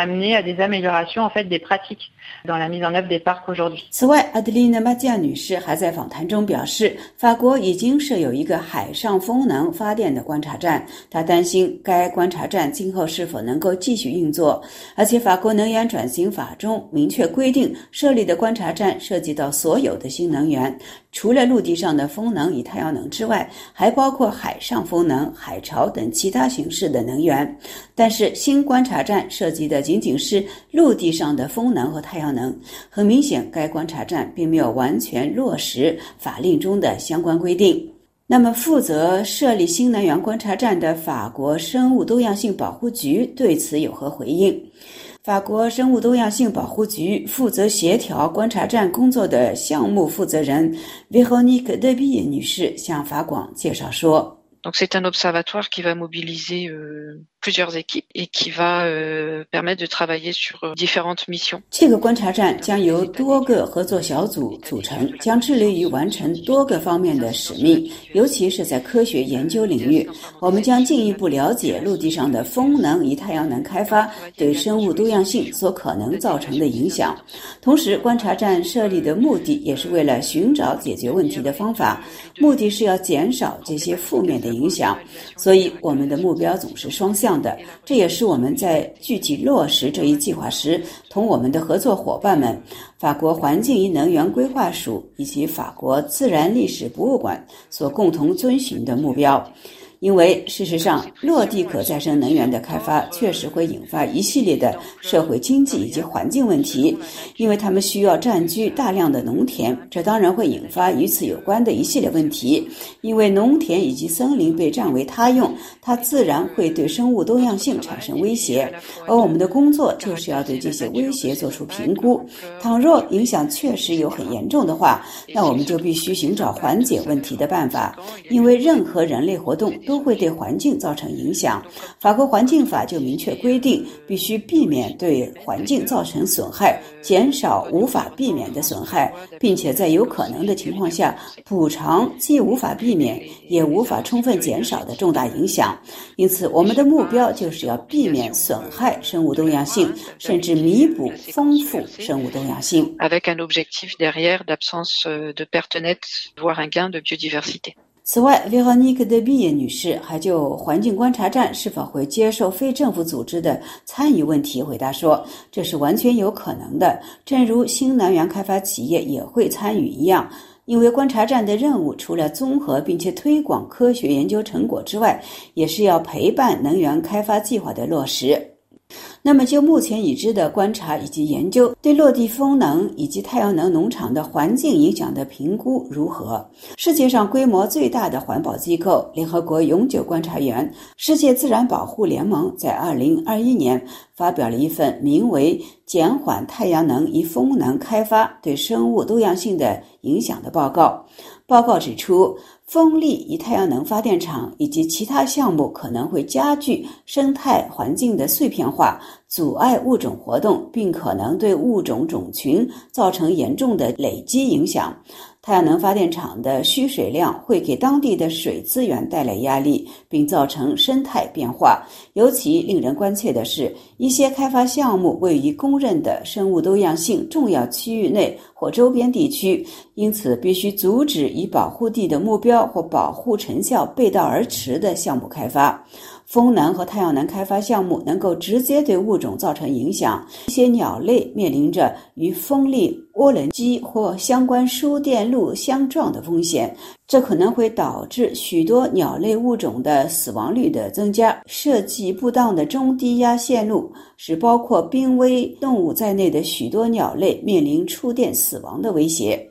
此外，阿德丽娜·马基亚女士还在访谈中表示，法国已经设有一个海上风能发电的观察站，她担心该观察站今后是否能够继续运作。而且法国能源转型法中明确规定，设立的观察站涉及到所有的新能源，除了陆地上的风能与太阳能之外，还包括海上风能、海潮等其他形式的能源。但是新观察站涉及的仅仅是陆地上的风能和太阳能，很明显该观察站并没有完全落实法令中的相关规定。那么负责设立新能源观察站的法国生物多样性保护局对此有何回应？法国生物多样性保护局负责协调观察站工作的项目负责人 Véronique Debille 女士向法广介绍说 Donc c'est un observatoire qui va mobiliser plusieurs équipes et qui va permettre de travailler sur différentes missions. 这个观察站将由多个合作小组组成，将致力于完成多个方面的使命，尤其是在科学研究领域。我们将进一步了解陆地上的风能与太阳能开发对生物多样性所可能造成的影响。同时，观察站设立的目的也是为了寻找解决问题的方法，目的是要减少这些负面的影响。所以我们的目标总是双向的，这也是我们在具体落实这一计划时，同我们的合作伙伴们法国环境与能源规划署以及法国自然历史博物馆所共同遵循的目标。因为事实上，落地可再生能源的开发确实会引发一系列的社会经济以及环境问题，因为它们需要占据大量的农田，这当然会引发与此有关的一系列问题。因为农田以及森林被占为他用，它自然会对生物多样性产生威胁，而我们的工作就是要对这些威胁做出评估。倘若影响确实有很严重的话，那我们就必须寻找缓解问题的办法，因为任何人类活动都会对环境造成影响。法国环境法就明确规定，必须避免对环境造成损害，减少无法避免的损害，并且在有可能的情况下补偿既无法避免也无法充分减少的重大影响。因此，我们的目标就是要避免损害生物多样性，甚至弥补丰富生物多样性。 Avec un objectif derrière d'absence de perte nette, voire un gain de biodiversité. 此外，维罗妮克·德比耶女士还就环境观察站是否会接受非政府组织的参与问题回答说，这是完全有可能的，正如新能源开发企业也会参与一样。因为观察站的任务除了综合并且推广科学研究成果之外，也是要陪伴能源开发计划的落实。那么就目前已知的观察以及研究，对落地风能以及太阳能农场的环境影响的评估如何？世界上规模最大的环保机构联合国永久观察员世界自然保护联盟在2021年发表了一份名为《减缓太阳能与风能开发对生物多样性的影响》的报告。报告指出，风力与太阳能发电厂以及其他项目可能会加剧生态环境的碎片化，阻碍物种活动，并可能对物种种群造成严重的累积影响。太阳能发电厂的需水量会给当地的水资源带来压力，并造成生态变化。尤其令人关切的是，一些开发项目位于公认的生物多样性重要区域内或周边地区，因此必须阻止以保护地的目标或保护成效背道而驰的项目开发。风能和太阳能开发项目能够直接对物种造成影响，一些鸟类面临着与风力、涡轮机或相关输电路相撞的风险，这可能会导致许多鸟类物种的死亡率的增加。设计不当的中低压线路使包括濒危动物在内的许多鸟类面临触电死亡的威胁。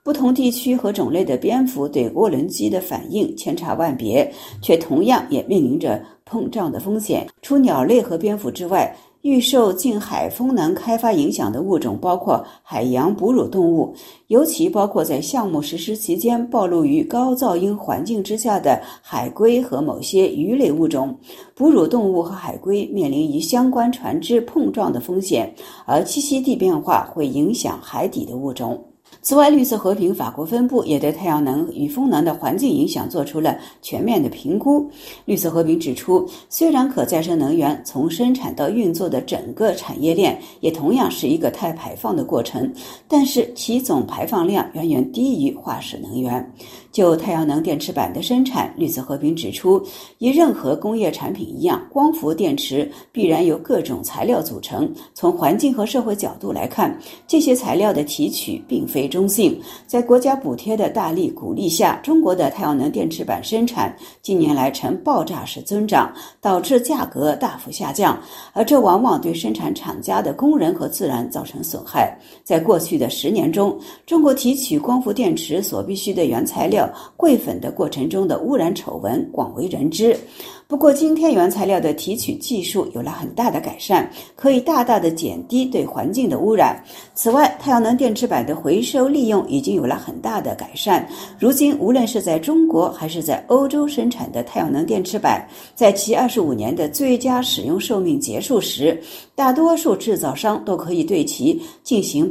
不同地区和种类的蝙蝠对涡轮机的反应千差万别，却同样也面临着碰撞的风险。除鸟类和蝙蝠之外，预受近海风能开发影响的物种包括海洋哺乳动物，尤其包括在项目实施期间暴露于高噪音环境之下的海龟和某些鱼类物种。哺乳动物和海龟面临与相关船只碰撞的风险，而栖息地变化会影响海底的物种。此外，绿色和平法国分部也对太阳能与风能的环境影响做出了全面的评估。绿色和平指出，虽然可再生能源从生产到运作的整个产业链也同样是一个碳排放的过程，但是其总排放量远远低于化石能源。就太阳能电池板的生产，绿色和平指出，与任何工业产品一样，光伏电池必然由各种材料组成。从环境和社会角度来看，这些材料的提取并非中性。在国家补贴的大力鼓励下，中国的太阳能电池板生产近年来呈爆炸式增长，导致价格大幅下降，而这往往对生产厂家的工人和自然造成损害。在过去的10年中，中国提取光伏电池所必需的原材料硅粉的过程中的污染丑闻广为人知。不过今天原材料的提取技术有了很大的改善，可以大大的减低对环境的污染。此外，太阳能电池板的回收利用已经有了很大的改善。如今无论是在中国还是在欧洲生产的太阳能电池板，在其25年的最佳使用寿命结束时，大多数制造商都可以对其进行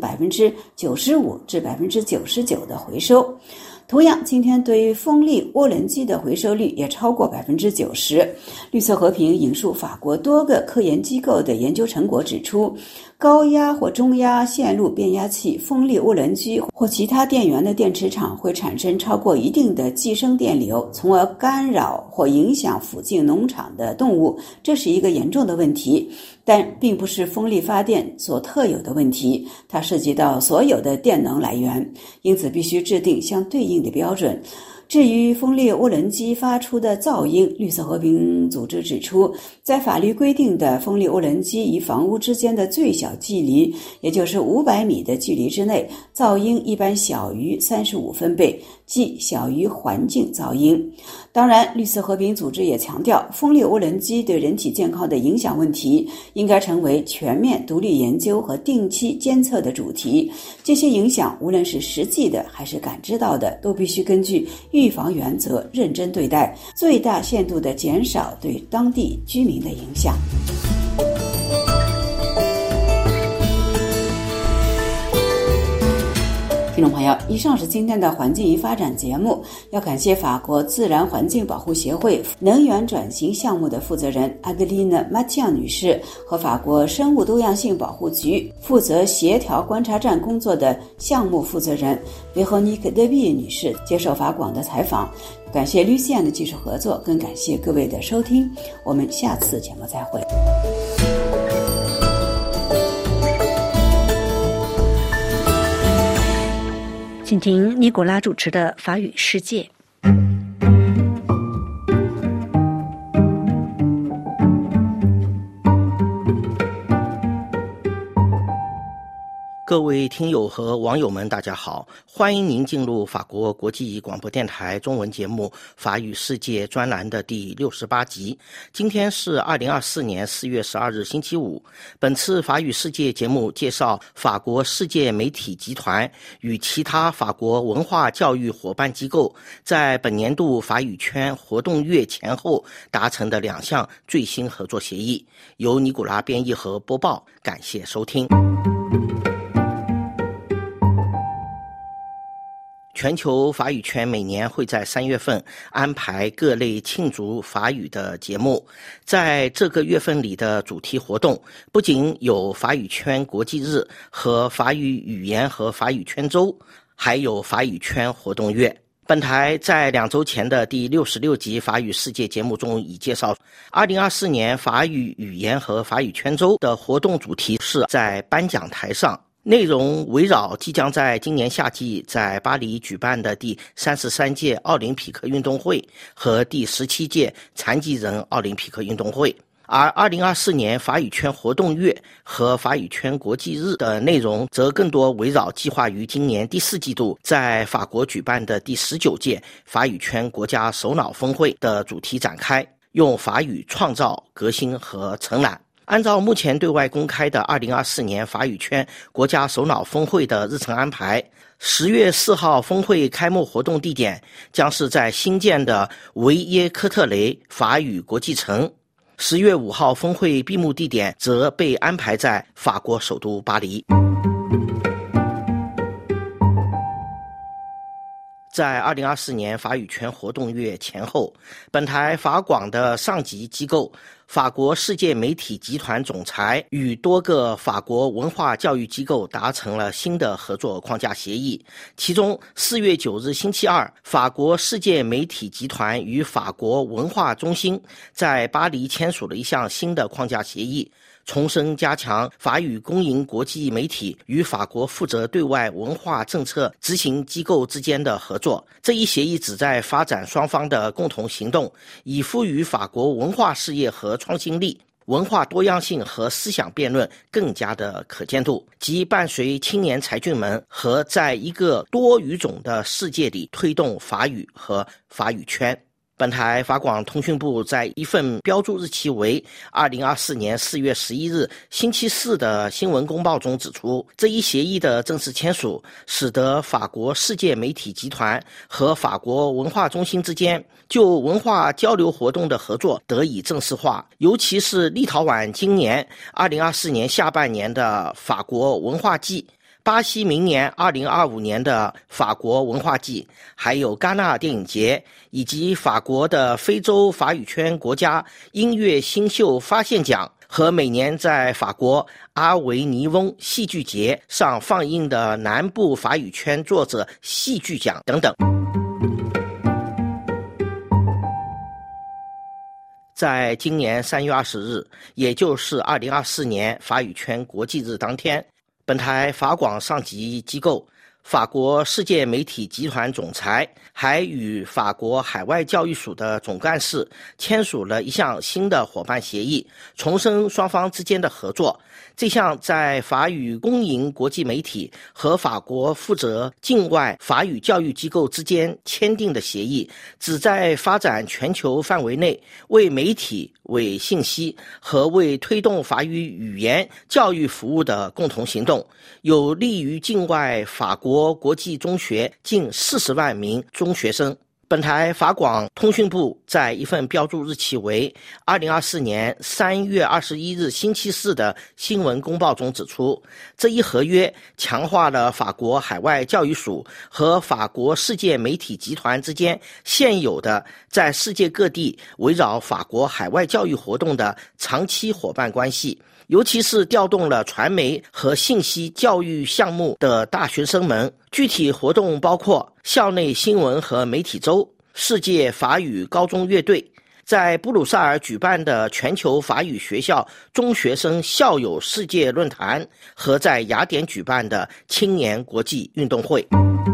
95%至99%的回收。同样，今天对于风力涡轮机的回收率也超过90%。绿色和平引述法国多个科研机构的研究成果指出，高压或中压线路变压器、风力涡轮机或其他电源的电池厂会产生超过一定的寄生电流，从而干扰或影响附近农场的动物，这是一个严重的问题。但并不是风力发电所特有的问题，它涉及到所有的电能来源，因此必须制定相对应的标准。至于风力涡轮机发出的噪音，绿色和平组织指出，在法律规定的风力涡轮机与房屋之间的最小距离，也就是500米的距离之内，噪音一般小于35分贝，即小于环境噪音。当然，绿色和平组织也强调，风力涡轮机对人体健康的影响问题应该成为全面独立研究和定期监测的主题。这些影响无论是实际的还是感知到的，都必须根据预防原则认真对待，最大限度地减少对当地居民的影响。听众朋友，以上是今天的环境与发展节目，要感谢法国自然环境保护协会能源转型项目的负责人阿德丽娜·马蒂昂女士和法国生物多样性保护局负责协调观察站工作的项目负责人维和尼克·德比女士接受法广的采访。感谢吕西安的技术合作，更感谢各位的收听，我们下次节目再会。 请听尼古拉主持的法语世界。 各位听友和网友们大家好，欢迎您进入法国国际广播电台中文节目法语世界专栏的第68集。今天是2024年4月12日星期五。本次法语世界节目介绍法国世界媒体集团与其他法国文化教育伙伴机构在本年度法语圈活动月前后达成的2项最新合作协议。由尼古拉编译和播报，感谢收听。全球法语圈每年会在3月份安排各类庆祝法语的节目。在这个月份里的主题活动不仅有法语圈国际日和法语语言和法语圈周，还有法语圈活动月。本台在2周前的第66集法语世界节目中已介绍，2024年法语语言和法语圈周的活动主题是在颁奖台上，内容围绕即将在今年夏季在巴黎举办的第33届奥林匹克运动会和第17届残疾人奥林匹克运动会。 而2024年法语圈活动月和法语圈国际日的内容则更多围绕计划于今年第4季度在法国举办的第19届法语圈国家首脑峰会的主题展开，用法语创造革新和承揽。按照目前对外公开的2024年法语圈国家首脑峰会的日程安排，10月4号峰会开幕活动地点将是在新建的维耶科特雷法语国际城，10月5号峰会闭幕地点则被安排在法国首都巴黎。在2024年法语圈活动月前后，本台法广的上级机构法国世界媒体集团总裁与多个法国文化教育机构达成了新的合作框架协议。其中4月9日星期二，法国世界媒体集团与法国文化中心在巴黎签署了一项新的框架协议，重申加强法语公营国际媒体与法国负责对外文化政策执行机构之间的合作。这一协议旨在发展双方的共同行动，以赋予法国文化事业和创新力、文化多样性和思想辩论更加的可见度，及伴随青年才俊们和在一个多语种的世界里推动法语和法语圈。本台法广通讯部在一份标注日期为2024年4月11日星期四的新闻公报中指出，这一协议的正式签署使得法国世界媒体集团和法国文化中心之间就文化交流活动的合作得以正式化，尤其是立陶宛今年2024年下半年的法国文化季，巴西明年2025年的法国文化季，还有戛纳电影节，以及法国的非洲法语圈国家音乐新秀发现奖和每年在法国阿维尼翁戏剧节上放映的南部法语圈作者戏剧奖等等。在今年3月20日，也就是2024年法语圈国际日当天，本台法广上级机构法国世界媒体集团总裁还与法国海外教育署的总干事签署了一项新的伙伴协议，重申双方之间的合作。这项在法语公营国际媒体和法国负责境外法语教育机构之间签订的协议，旨在发展全球范围内为媒体、为信息和为推动法语语言教育服务的共同行动，有利于境外法国国际中学近40万名中学生。本台法广通讯部在一份标注日期为2024年3月21日星期四的新闻公报中指出，这一合约强化了法国海外教育署和法国世界媒体集团之间现有的在世界各地围绕法国海外教育活动的长期伙伴关系，尤其是调动了传媒和信息教育项目的大学生们。具体活动包括校内新闻和媒体周、世界法语高中乐队，在布鲁塞尔举办的全球法语学校中学生校友世界论坛和在雅典举办的青年国际运动会。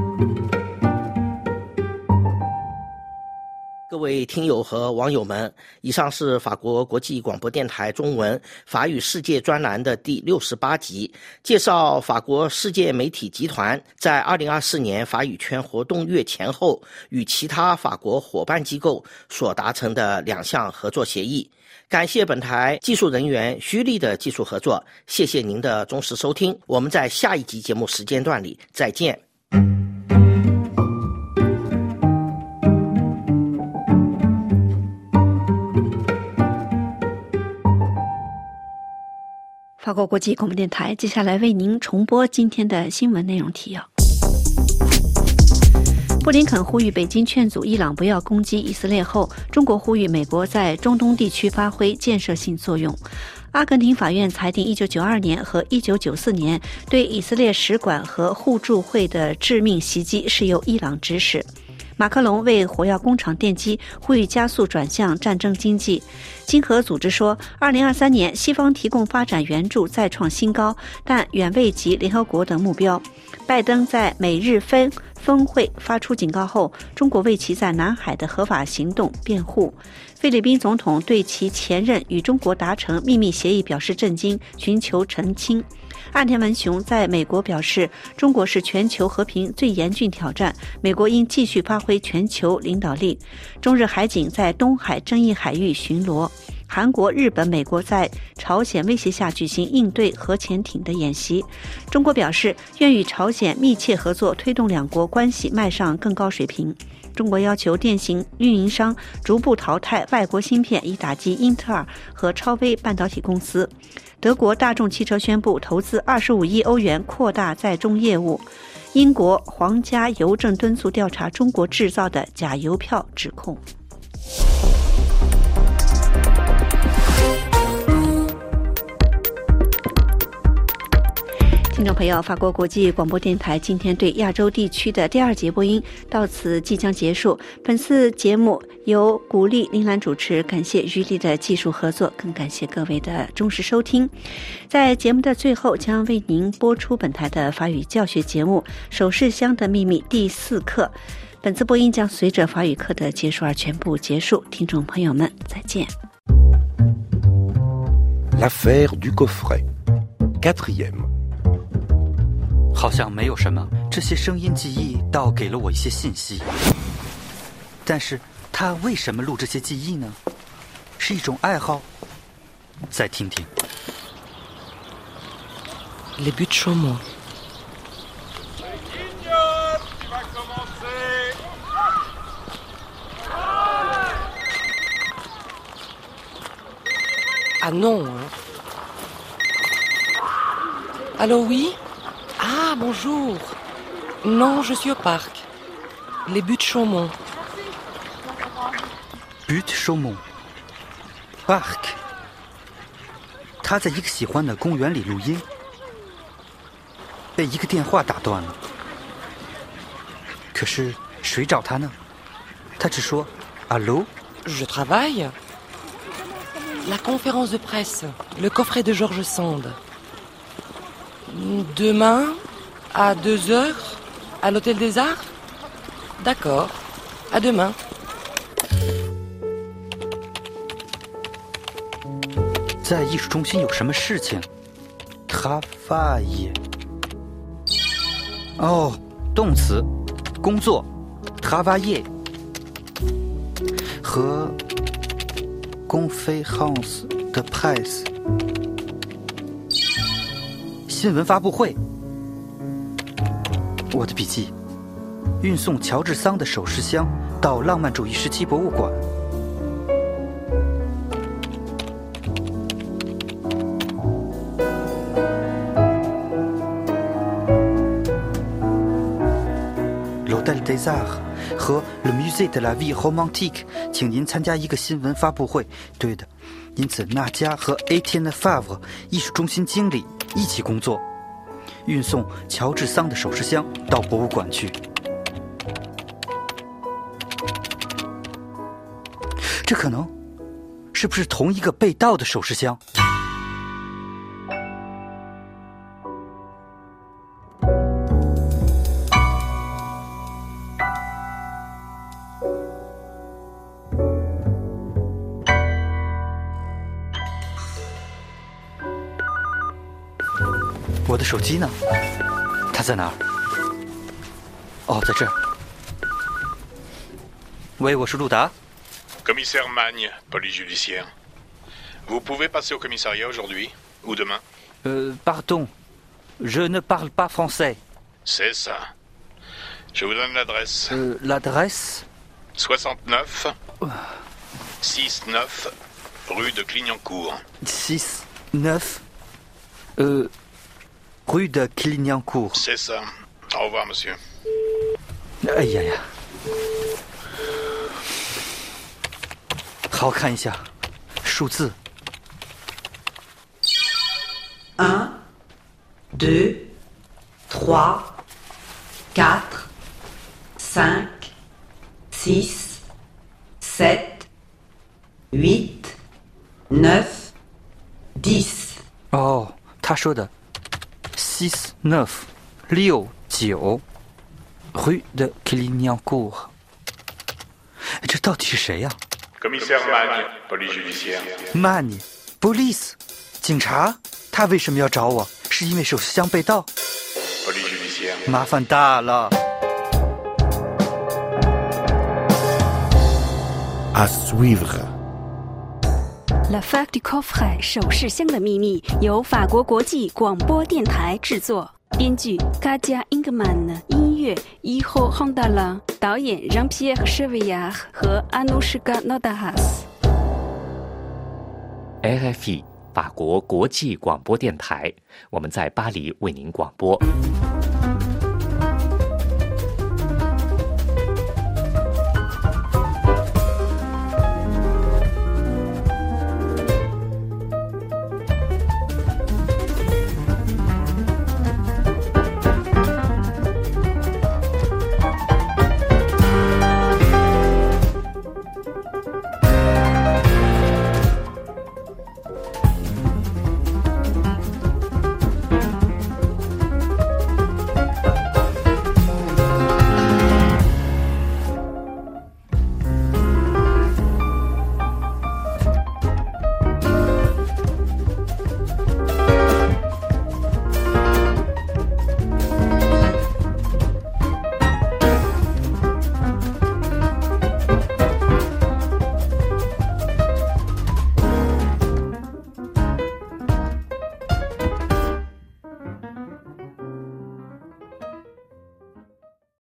各位听友和网友们，以上是法国国际广播电台中文法语世界专栏的第68集，介绍法国世界媒体集团在2024年法语圈活动月前后与其他法国伙伴机构所达成的2项合作协议。感谢本台技术人员徐丽的技术合作，谢谢您的忠实收听，我们在下一集节目时间段里再见。 法国国际广播电台接下来为您重播今天的新闻内容提要。布林肯呼吁北京劝阻伊朗不要攻击以色列后，中国呼吁美国在中东地区发挥建设性作用。阿根廷法院裁定1992年和1994年对以色列使馆和互助会的致命袭击是由伊朗指使。马克龙为火药工厂电击，呼吁加速转向战争经济。经合组织说，2023年西方提供发展援助再创新高，但远未及联合国的目标。拜登在美日芬峰会发出警告后，中国为其在南海的合法行动辩护。菲律宾总统对其前任与中国达成秘密协议表示震惊，寻求澄清。岸田文雄在美国表示，中国是全球和平最严峻挑战，美国应继续发挥全球领导力。中日海警在东海争议海域巡逻。韩国、日本、美国在朝鲜威胁下举行应对核潜艇的演习。中国表示愿与朝鲜密切合作，推动两国关系迈上更高水平。中国要求电信运营商逐步淘汰外国芯片，以打击英特尔和超微半导体公司。德国大众汽车宣布投资25亿欧元扩大在中业务。英国皇家邮政敦促调查中国制造的假邮票指控。听众朋友，法国国际广播电台今天对亚洲地区的第2节播音到此即将结束。本次节目由古丽铃兰主持，感谢于丽的技术合作，更感谢各位的忠实收听。在节目的最后，将为您播出本台的法语教学节目《首饰箱的秘密》第4课。本次播音将随着法语课的结束而全部结束。听众朋友们，再见。 L'affaire du coffret. 4e。 好像没有什么，这些声音记忆倒给了我一些信息。但是他为什么录这些记忆呢？是一种爱好？再听听。 Les buts de Chaumont. Ah non. Allô, oui?Ah, bonjour. Non, je suis au parc. Les buts de Chaumont. Buts de Chaumont. Parc. 他在一个喜欢的公园里录音，被一个电话打断了。可是谁找他呢？他只说 Allô? Je travaille. La conférence de presse. Le coffret de Georges Sand.Demain, à 2h, à l'Hôtel des Arts? D'accord. À demain. 在艺术中心有什么事情？ travailler。 哦，动词，工作 travailler 和 conférence de presse新闻发布会。我的笔记：运送乔治桑的首饰箱到浪漫主义时期博物馆。l'Hôtel des Arts 和 Le Musée de la Vie Romantique， 请您参加一个新闻发布会。对的，因此娜迦和 Etienne Favre 艺术中心经理一起工作，运送乔治桑的首饰箱到博物馆去。这可能是不是同一个被盗的首饰箱？我的手机呢？它在哪儿？哦，在这儿。喂，我是路达。 Commissaire Magne, police judiciaire. Vous pouvez passer au commissariat aujourd'hui ou demain? Pardon, je ne parle pas français. C'est ça. Je vous donne l'adresse. L'adresse? 69 6-9 rue de Clignancourt. 6-9 rue de Clignancourt. C'est ça. Au revoir, monsieur. 哎呀呀！好，看一下数字。 1, 2, 3, 4, 5, 6, 7, 8, 9, 10。 哦，他说的6、9。 rue de Clignancourt。这到底是谁呀 ？Commissaire Magne, police judiciaire. Magne, police， 警察？他为什么要找我？是因为手枪被盗？ Police judiciaire. 麻烦大了。 À suivre. L'affaire du coffret 首饰箱的秘密由法国国际广播电台制作，编剧 Katia Ingman， 音乐 Iho Hondala， 导演 Jean-Pierre Chevillard 和 Anushka Nodahas。 RFI 法国国际广播电台，我们在巴黎为您广播。